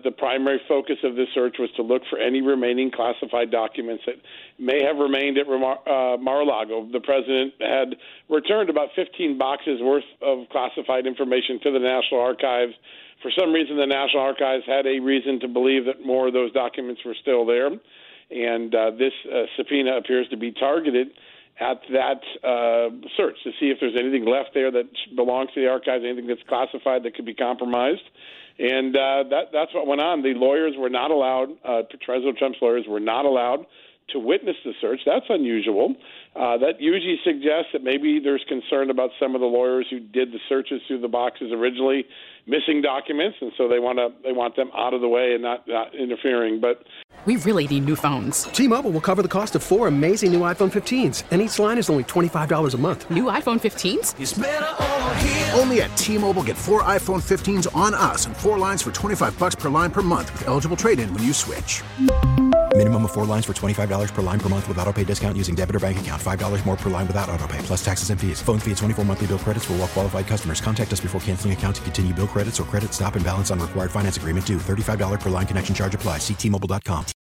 The primary focus of this search was to look for any remaining classified documents that may have remained at Mar-a-Lago. The president had returned about 15 boxes worth of classified information to the National Archives. For some reason, the National Archives had a reason to believe that more of those documents were still there, and this subpoena appears to be targeted at that search to see if there's anything left there that belongs to the archives, anything that's classified that could be compromised. And that's what went on. The lawyers were not allowed, President Trump's lawyers were not allowed to witness the search. That's unusual. That usually suggests that maybe there's concern about some of the lawyers who did the searches through the boxes originally missing documents, and so they want them out of the way and not interfering. But we really need new phones. T-Mobile will cover the cost of 4 amazing new iPhone 15s, and each line is only $25 a month. New iPhone 15s? It's better over here. Only at T-Mobile, get 4 iPhone 15s on us and 4 lines for $25 per line per month with eligible trade-in when you switch. Minimum of 4 lines for $25 per line per month with autopay discount using debit or bank account. $5 more per line without autopay, plus taxes and fees. Phone fee at 24 monthly bill credits for well-qualified customers. Contact us before canceling account to continue bill credits or credit stop and balance on required finance agreement due. $35 per line connection charge applies. See T-Mobile.com.